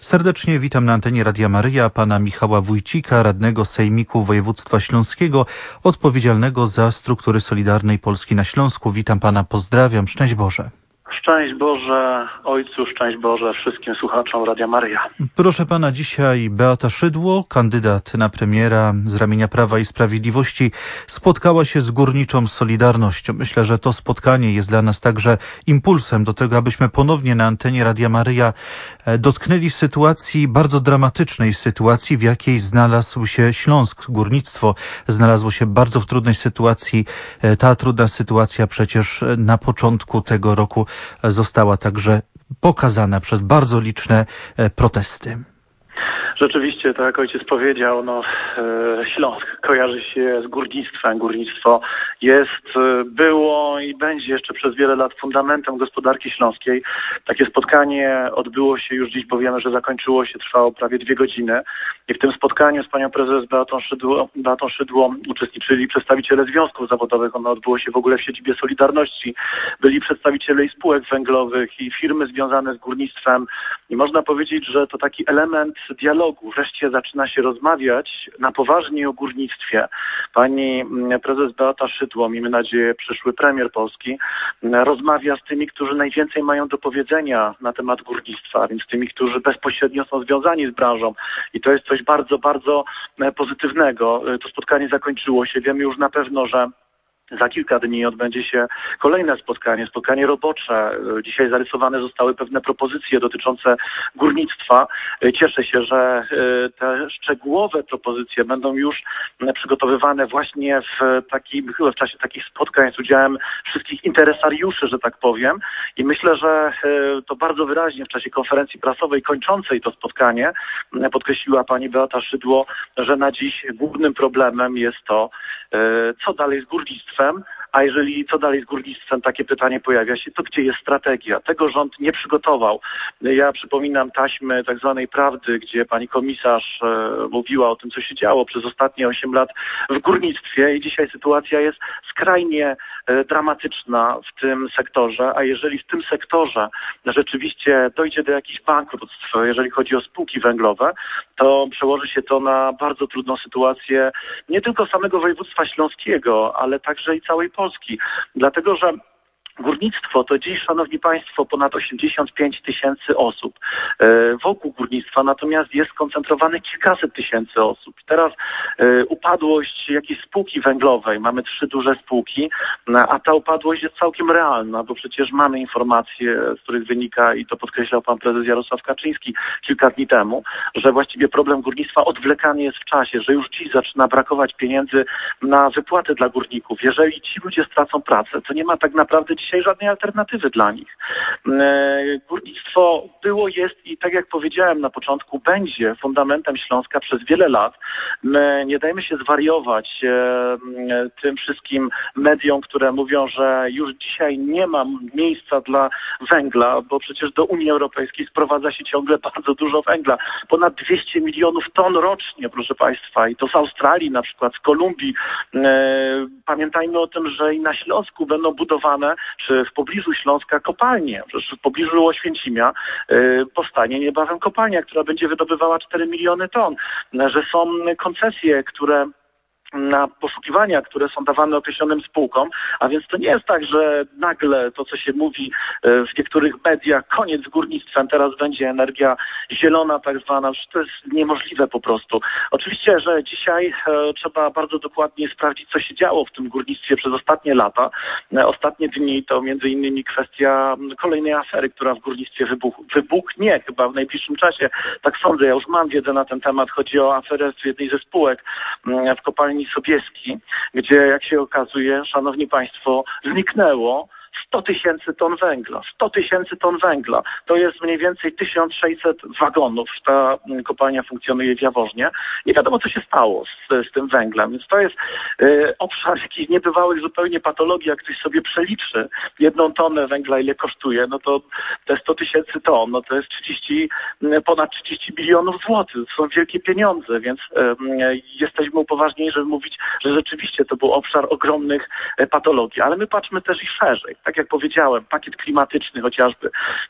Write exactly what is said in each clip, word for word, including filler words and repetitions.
Serdecznie witam na antenie Radia Maryja pana Michała Wójcika, radnego Sejmiku Województwa Śląskiego, odpowiedzialnego za struktury Solidarnej Polski na Śląsku. Witam pana, pozdrawiam, szczęść Boże. Szczęść Boże Ojcu, szczęść Boże wszystkim słuchaczom Radia Maryja. Proszę pana, dzisiaj Beata Szydło, kandydat na premiera z ramienia Prawa i Sprawiedliwości, spotkała się z górniczą Solidarnością. Myślę, że to spotkanie jest dla nas także impulsem do tego, abyśmy ponownie na antenie Radia Maryja dotknęli sytuacji, bardzo dramatycznej sytuacji, w jakiej znalazł się Śląsk. Górnictwo znalazło się bardzo w trudnej sytuacji. Ta trudna sytuacja przecież na początku tego roku została także pokazana przez bardzo liczne protesty. Rzeczywiście, tak jak ojciec powiedział, no, e, Śląsk kojarzy się z górnictwem. Górnictwo jest, było i będzie jeszcze przez wiele lat fundamentem gospodarki śląskiej. Takie spotkanie odbyło się już dziś, bo wiemy, że zakończyło się, trwało prawie dwie godziny. I w tym spotkaniu z panią prezes Beatą Szydło, Beatą Szydło uczestniczyli przedstawiciele związków zawodowych. Ono odbyło się w ogóle w siedzibie Solidarności. Byli przedstawiciele i spółek węglowych, i firmy związane z górnictwem. I można powiedzieć, że to taki element dialogu. Wreszcie zaczyna się rozmawiać na poważnie o górnictwie. Pani prezes Beata Szydło, miejmy nadzieję przyszły premier Polski, rozmawia z tymi, którzy najwięcej mają do powiedzenia na temat górnictwa, więc tymi, którzy bezpośrednio są związani z branżą. I to jest coś bardzo, bardzo pozytywnego. To spotkanie zakończyło się. Wiemy już na pewno, że za kilka dni odbędzie się kolejne spotkanie, spotkanie robocze. Dzisiaj zarysowane zostały pewne propozycje dotyczące górnictwa. Cieszę się, że te szczegółowe propozycje będą już przygotowywane właśnie w takim, chyba w czasie takich spotkań z udziałem wszystkich interesariuszy, że tak powiem. I myślę, że to bardzo wyraźnie w czasie konferencji prasowej kończącej to spotkanie podkreśliła pani Beata Szydło, że na dziś głównym problemem jest to, co dalej z górnictwem. A jeżeli co dalej z górnictwem, takie pytanie pojawia się, to gdzie jest strategia? Tego rząd nie przygotował. Ja przypominam taśmy tak zwanej prawdy, gdzie pani komisarz e, mówiła o tym, co się działo przez ostatnie osiem lat w górnictwie i dzisiaj sytuacja jest skrajnie e, dramatyczna w tym sektorze, a jeżeli w tym sektorze rzeczywiście dojdzie do jakichś bankructw, jeżeli chodzi o spółki węglowe, to przełoży się to na bardzo trudną sytuację nie tylko samego województwa śląskiego, ale także i całej Polski. Dlatego, że górnictwo to dziś, szanowni państwo, ponad osiemdziesiąt pięć tysięcy osób. E, wokół górnictwa natomiast jest skoncentrowane kilkaset tysięcy osób. Teraz e, upadłość jakiejś spółki węglowej, mamy trzy duże spółki, a ta upadłość jest całkiem realna, bo przecież mamy informacje, z których wynika, i to podkreślał pan prezes Jarosław Kaczyński kilka dni temu, że właściwie problem górnictwa odwlekany jest w czasie, że już dziś zaczyna brakować pieniędzy na wypłaty dla górników. Jeżeli ci ludzie stracą pracę, to nie ma tak naprawdę dzisiaj żadnej alternatywy dla nich. Górnictwo było, jest i tak jak powiedziałem na początku, będzie fundamentem Śląska przez wiele lat. My nie dajmy się zwariować tym wszystkim mediom, które mówią, że już dzisiaj nie ma miejsca dla węgla, bo przecież do Unii Europejskiej sprowadza się ciągle bardzo dużo węgla. Ponad dwieście milionów ton rocznie, proszę państwa, i to z Australii na przykład, z Kolumbii. Pamiętajmy o tym, że i na Śląsku będą budowane, czy w pobliżu Śląska kopalnie, przecież w pobliżu Oświęcimia y, powstanie niebawem kopalnia, która będzie wydobywała cztery miliony ton, że są koncesje, które na poszukiwania, które są dawane określonym spółkom, a więc to nie jest tak, że nagle to, co się mówi w niektórych mediach, koniec z górnictwem, teraz będzie energia zielona tak zwana, to jest niemożliwe po prostu. Oczywiście, że dzisiaj e, trzeba bardzo dokładnie sprawdzić, co się działo w tym górnictwie przez ostatnie lata. E, ostatnie dni to między innymi kwestia kolejnej afery, która w górnictwie wybuch, wybuchnie chyba w najbliższym czasie. Tak sądzę, ja już mam wiedzę na ten temat. Chodzi o aferę w jednej ze spółek e, w kopalni Sobieski, gdzie, jak się okazuje, szanowni państwo, zniknęło sto tysięcy ton węgla. sto tysięcy ton węgla. To jest mniej więcej tysiąc sześćset wagonów. Ta kopalnia funkcjonuje w Jaworznie. Nie wiadomo, co się stało z, z tym węglem. Więc to jest y, obszar jakichś niebywałych zupełnie patologii. Jak ktoś sobie przeliczy jedną tonę węgla, ile kosztuje, no to te sto tysięcy ton, no to jest trzydzieści, ponad trzydzieści milionów złotych. To są wielkie pieniądze, więc y, jesteśmy upoważnieni, żeby mówić, że rzeczywiście to był obszar ogromnych y, patologii. Ale my patrzmy też i szerzej. Tak tak jak powiedziałem, pakiet klimatyczny chociażby,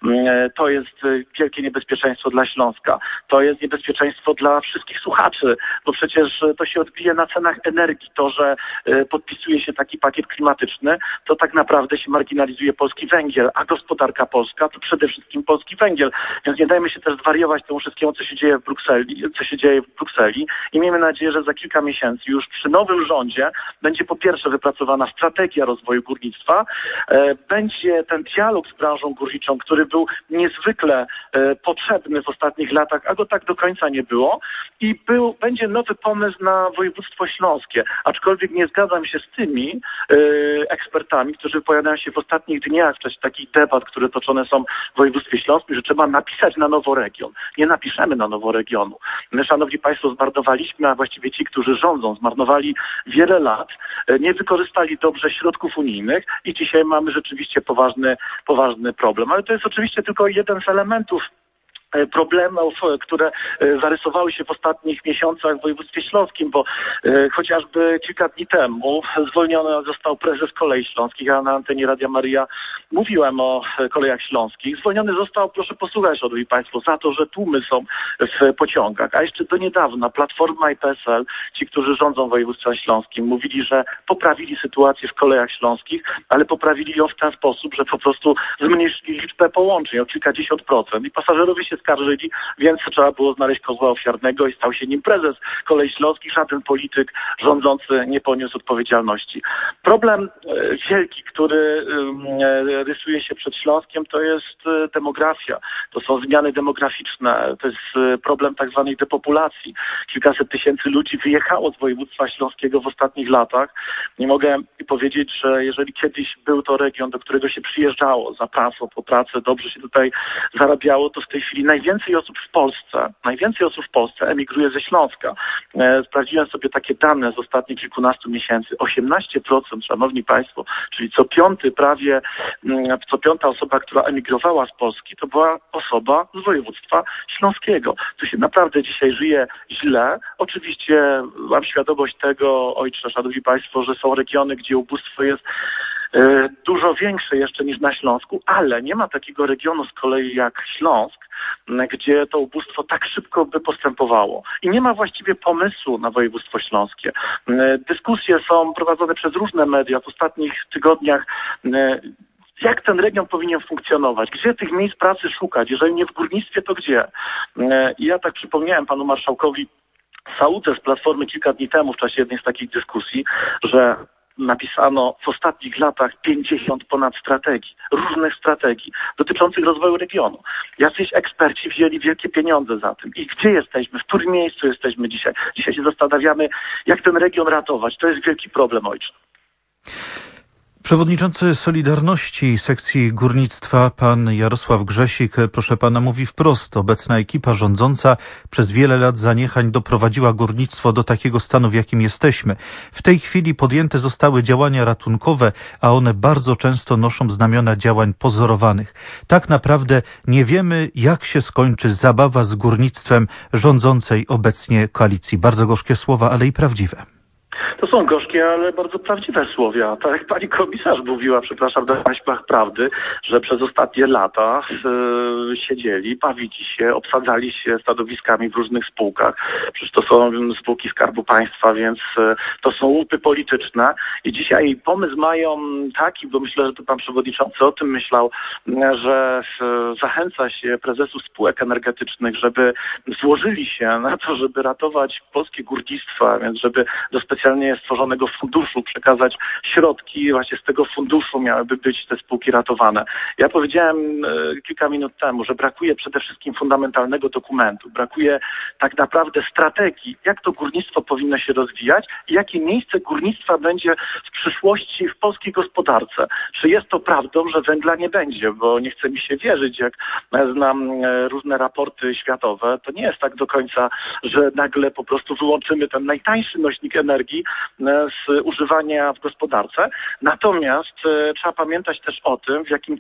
to jest wielkie niebezpieczeństwo dla Śląska. To jest niebezpieczeństwo dla wszystkich słuchaczy, bo przecież to się odbije na cenach energii. To, że podpisuje się taki pakiet klimatyczny, to tak naprawdę się marginalizuje polski węgiel, a gospodarka polska to przede wszystkim polski węgiel. Więc nie dajmy się też zwariować temu wszystkiemu, co się dzieje w Brukseli, co się dzieje w Brukseli i miejmy nadzieję, że za kilka miesięcy już przy nowym rządzie będzie po pierwsze wypracowana strategia rozwoju górnictwa, e, będzie ten dialog z branżą górniczą, który był niezwykle e, potrzebny w ostatnich latach, a go tak do końca nie było i był, będzie nowy pomysł na województwo śląskie, aczkolwiek nie zgadzam się z tymi e, ekspertami, którzy wypowiadają się w ostatnich dniach w czasie takich debat, które toczone są w województwie śląskim, że trzeba napisać na nowo region. Nie napiszemy na nowo regionu. My, szanowni państwo, zmarnowaliśmy, a właściwie ci, którzy rządzą, zmarnowali wiele lat, nie wykorzystali dobrze środków unijnych i dzisiaj mamy rzeczywiście poważny, poważny problem. Ale to jest oczywiście tylko jeden z elementów problemów, które zarysowały się w ostatnich miesiącach w województwie śląskim, bo e, chociażby kilka dni temu zwolniony został prezes Kolei Śląskich. Ja na antenie Radia Maryja mówiłem o kolejach śląskich. Zwolniony został, proszę posłuchać, szanowni państwo, za to, że tłumy są w pociągach. A jeszcze do niedawna Platforma i P S L, ci, którzy rządzą województwem śląskim, mówili, że poprawili sytuację w kolejach śląskich, ale poprawili ją w ten sposób, że po prostu zmniejszyli liczbę połączeń o kilkadziesiąt procent i pasażerowie się skarżyli, więc trzeba było znaleźć kozła ofiarnego i stał się nim prezes Kolei Śląskich. Żaden polityk rządzący nie poniósł odpowiedzialności. Problem e, wielki, który e, rysuje się przed Śląskiem, to jest e, demografia. To są zmiany demograficzne. To jest e, problem tak zwanej depopulacji. Kilkaset tysięcy ludzi wyjechało z województwa śląskiego w ostatnich latach. Nie mogę powiedzieć, że jeżeli kiedyś był to region, do którego się przyjeżdżało za pracą, po pracy, dobrze się tutaj zarabiało, to w tej chwili najwięcej osób w Polsce, najwięcej osób w Polsce emigruje ze Śląska. E, sprawdziłem sobie takie dane z ostatnich kilkunastu miesięcy. osiemnaście procent, szanowni państwo, czyli co piąty prawie, m, co piąta osoba, która emigrowała z Polski, to była osoba z województwa śląskiego. Tu się naprawdę dzisiaj żyje źle. Oczywiście mam świadomość tego, ojcze, szanowni państwo, że są regiony, gdzie ubóstwo jest dużo większe jeszcze niż na Śląsku, ale nie ma takiego regionu z kolei jak Śląsk, gdzie to ubóstwo tak szybko by postępowało. I nie ma właściwie pomysłu na województwo śląskie. Dyskusje są prowadzone przez różne media w ostatnich tygodniach. Jak ten region powinien funkcjonować? Gdzie tych miejsc pracy szukać? Jeżeli nie w górnictwie, to gdzie? I ja tak przypomniałem panu marszałkowi Sałudę z Platformy kilka dni temu w czasie jednej z takich dyskusji, że napisano w ostatnich latach pięćdziesiąt ponad strategii, różnych strategii dotyczących rozwoju regionu. Jacyś eksperci wzięli wielkie pieniądze za tym. I gdzie jesteśmy? W którym miejscu jesteśmy dzisiaj? Dzisiaj się zastanawiamy, jak ten region ratować. To jest wielki problem, ojcze. Przewodniczący Solidarności sekcji górnictwa, pan Jarosław Grzesik, proszę pana, mówi wprost: obecna ekipa rządząca przez wiele lat zaniechań doprowadziła górnictwo do takiego stanu, w jakim jesteśmy. W tej chwili podjęte zostały działania ratunkowe, a one bardzo często noszą znamiona działań pozorowanych. Tak naprawdę nie wiemy, jak się skończy zabawa z górnictwem rządzącej obecnie koalicji. Bardzo gorzkie słowa, ale i prawdziwe. To są gorzkie, ale bardzo prawdziwe słowa. Tak jak pani komisarz mówiła, przepraszam, na paśmach prawdy, że przez ostatnie lata yy, siedzieli, bawili się, obsadzali się stanowiskami w różnych spółkach. Przecież to są spółki Skarbu Państwa, więc yy, to są łupy polityczne. I dzisiaj pomysł mają taki, bo myślę, że to pan przewodniczący o tym myślał, yy, że yy, zachęca się prezesów spółek energetycznych, żeby złożyli się na to, żeby ratować polskie górnictwo, więc żeby do specjalnie stworzonego funduszu przekazać środki, właśnie z tego funduszu miałyby być te spółki ratowane. Ja powiedziałem e, kilka minut temu, że brakuje przede wszystkim fundamentalnego dokumentu, brakuje tak naprawdę strategii, jak to górnictwo powinno się rozwijać i jakie miejsce górnictwa będzie w przyszłości w polskiej gospodarce. Czy jest to prawdą, że węgla nie będzie, bo nie chce mi się wierzyć, jak znam e, różne raporty światowe, to nie jest tak do końca, że nagle po prostu wyłączymy ten najtańszy nośnik energii, z używania w gospodarce. Natomiast trzeba pamiętać też o tym, w jakim,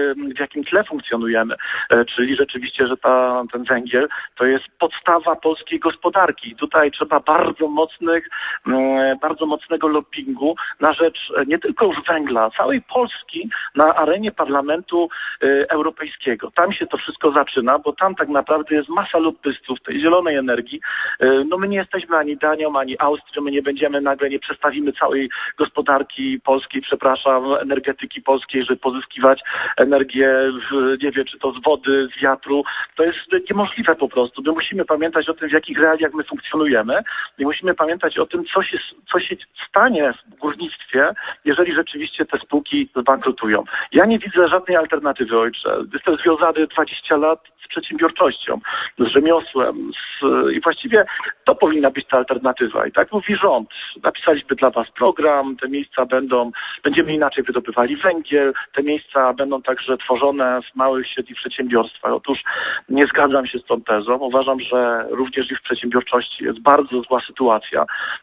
w jakim tle funkcjonujemy, czyli rzeczywiście, że ta, ten węgiel to jest podstawa polskiej gospodarki. Tutaj trzeba bardzo mocnych, bardzo mocnego lobbingu na rzecz nie tylko już węgla, całej Polski na arenie Parlamentu Europejskiego. Tam się to wszystko zaczyna, bo tam tak naprawdę jest masa lobbystów tej zielonej energii. No my nie jesteśmy ani Danią, ani Austrią, my nie będziemy nagle, nie przestawimy całej gospodarki polskiej, przepraszam, energetyki polskiej, żeby pozyskiwać energię, nie wiem, czy to z wody, z wiatru. To jest niemożliwe po prostu. My musimy pamiętać o tym, w jakich realiach my funkcjonujemy i musimy pamiętać o tym, co się, co się stanie w górnictwie, jeżeli rzeczywiście te spółki zbankrutują. Ja nie widzę żadnej alternatywy, ojcze. Jestem związany dwadzieścia lat z przedsiębiorczością, z rzemiosłem z, i właściwie to powinna być ta alternatywa. I tak mówi rząd. Napisaliśmy dla was program, te miejsca będą, będziemy inaczej wydobywali węgiel, te miejsca będą także tworzone w małych, średnich przedsiębiorstwach. Otóż nie zgadzam się z tą tezą. Uważam, że również i w przedsiębiorczości jest bardzo zła sytuacja.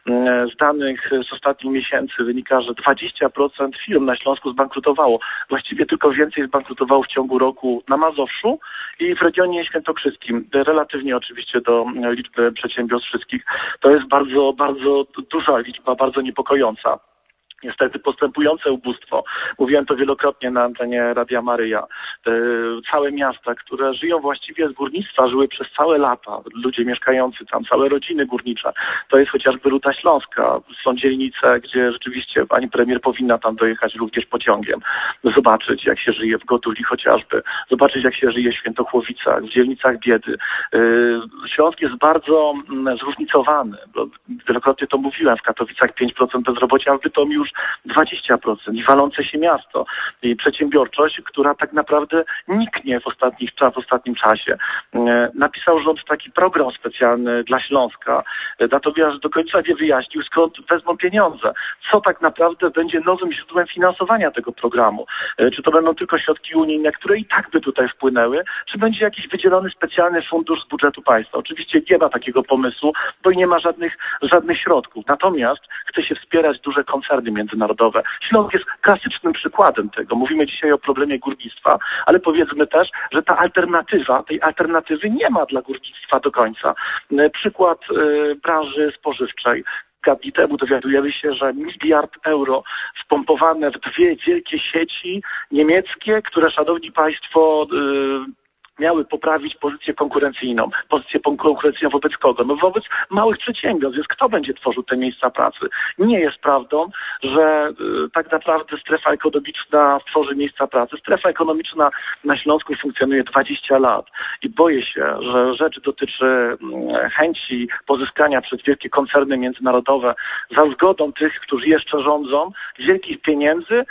Z danych z ostatnich miesięcy wynika, że dwadzieścia procent firm na Śląsku zbankrutowało. Właściwie tylko więcej zbankrutowało w ciągu roku na Mazowszu i w regionie świętokrzyskim. Relatywnie oczywiście do liczby przedsiębiorstw wszystkich. To jest bardzo, bardzo duża liczba, bardzo niepokojąca. Niestety postępujące ubóstwo, mówiłem to wielokrotnie na antenie Radia Maryja, e, całe miasta, które żyją właściwie z górnictwa, żyły przez całe lata, ludzie mieszkający tam, całe rodziny górnicze, to jest chociażby Ruta Śląska, są dzielnice, gdzie rzeczywiście pani premier powinna tam dojechać również pociągiem, zobaczyć jak się żyje w Gotuli chociażby, zobaczyć jak się żyje w Świętochłowicach, w dzielnicach biedy. E, Śląsk jest bardzo mm, zróżnicowany, bo wielokrotnie to mówiłem, w Katowicach pięć procent bezrobocia, a w Bytomiu już dwadzieścia procent i walące się miasto i przedsiębiorczość, która tak naprawdę niknie w, ostatnich, w ostatnim czasie. Napisał rząd taki program specjalny dla Śląska, natomiast do końca nie wyjaśnił, skąd wezmą pieniądze. Co tak naprawdę będzie nowym źródłem finansowania tego programu? Czy to będą tylko środki unijne, które i tak by tutaj wpłynęły, czy będzie jakiś wydzielony specjalny fundusz z budżetu państwa? Oczywiście nie ma takiego pomysłu, bo i nie ma żadnych, żadnych środków. Natomiast chce się wspierać duże koncerny międzynarodowe. Śląsk jest klasycznym przykładem tego. Mówimy dzisiaj o problemie górnictwa, ale powiedzmy też, że ta alternatywa, tej alternatywy nie ma dla górnictwa do końca. Przykład y, branży spożywczej. Kilka dni temu dowiadujemy się, że miliard euro wpompowane w dwie wielkie sieci niemieckie, które, szanowni państwo, y, miały poprawić pozycję konkurencyjną. Pozycję konkurencyjną wobec kogo? No wobec małych przedsiębiorstw. Więc kto będzie tworzył te miejsca pracy? Nie jest prawdą, że y, tak naprawdę strefa ekonomiczna tworzy miejsca pracy. Strefa ekonomiczna na Śląsku funkcjonuje dwadzieścia lat i boję się, że rzecz dotyczy y, chęci pozyskania przez wielkie koncerny międzynarodowe za zgodą tych, którzy jeszcze rządzą, wielkich pieniędzy, y,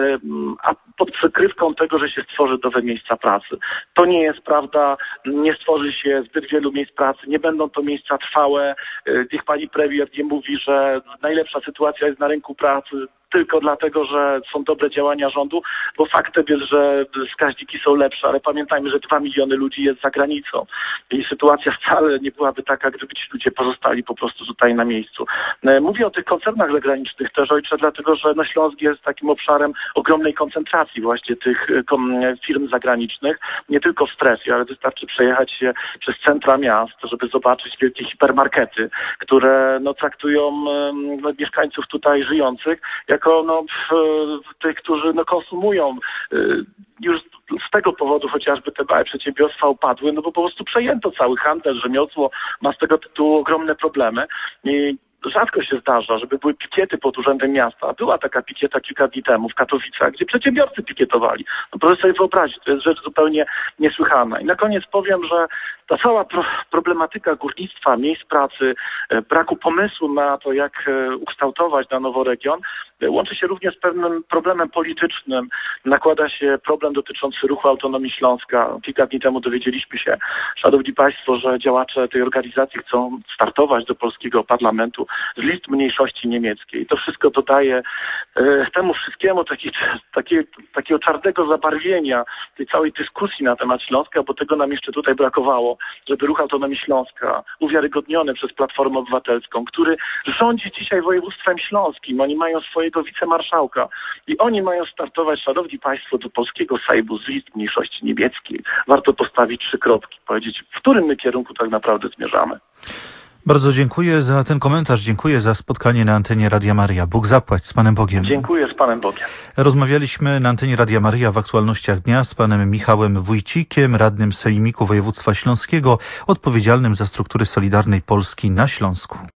a pod przykrywką tego, że się stworzy nowe miejsca pracy. To nie jest prawda, nie stworzy się zbyt wielu miejsc pracy, nie będą to miejsca trwałe. Niech pani premier nie mówi, że najlepsza sytuacja jest na rynku pracy tylko dlatego, że są dobre działania rządu, bo faktem jest, że wskaźniki są lepsze, ale pamiętajmy, że dwa miliony ludzi jest za granicą i sytuacja wcale nie byłaby taka, gdyby ci ludzie pozostali po prostu tutaj na miejscu. Mówię o tych koncernach zagranicznych też, ojcze, dlatego, że no Śląsk jest takim obszarem ogromnej koncentracji właśnie tych firm zagranicznych, nie tylko w strefie, ale wystarczy przejechać się przez centra miast, żeby zobaczyć wielkie hipermarkety, które no, traktują no, mieszkańców tutaj żyjących jak jako no, tych, którzy no, konsumują. Już z tego powodu chociażby te małe przedsiębiorstwa upadły, no bo po prostu przejęto cały handel, rzemiosło ma z tego tytułu ogromne problemy. I rzadko się zdarza, żeby były pikiety pod Urzędem Miasta. Była taka pikieta kilka dni temu w Katowicach, gdzie przedsiębiorcy pikietowali. No proszę sobie wyobrazić, to jest rzecz zupełnie niesłychana. I na koniec powiem, że ta cała pro- problematyka górnictwa, miejsc pracy, braku pomysłu na to, jak ukształtować na nowo region, łączy się również z pewnym problemem politycznym. Nakłada się problem dotyczący ruchu Autonomii Śląska. Kilka dni temu dowiedzieliśmy się, szanowni państwo, że działacze tej organizacji chcą startować do polskiego parlamentu z list mniejszości niemieckiej. To wszystko dodaje e, temu wszystkiemu taki, taki, takiego czarnego zabarwienia tej całej dyskusji na temat Śląska, bo tego nam jeszcze tutaj brakowało. żeby Ruch Autonomii Śląska, uwiarygodniony przez Platformę Obywatelską, który rządzi dzisiaj województwem śląskim, oni mają swojego wicemarszałka i oni mają startować, szanowni państwo, do polskiego Sejmu z list mniejszości niemieckiej. Warto postawić trzy kropki, powiedzieć, w którym my kierunku tak naprawdę zmierzamy. Bardzo dziękuję za ten komentarz, dziękuję za spotkanie na antenie Radia Maryja. Bóg zapłać, z Panem Bogiem. Dziękuję, z Panem Bogiem. Rozmawialiśmy na antenie Radia Maryja w aktualnościach dnia z panem Michałem Wójcikiem, radnym Sejmiku Województwa Śląskiego, odpowiedzialnym za struktury Solidarnej Polski na Śląsku.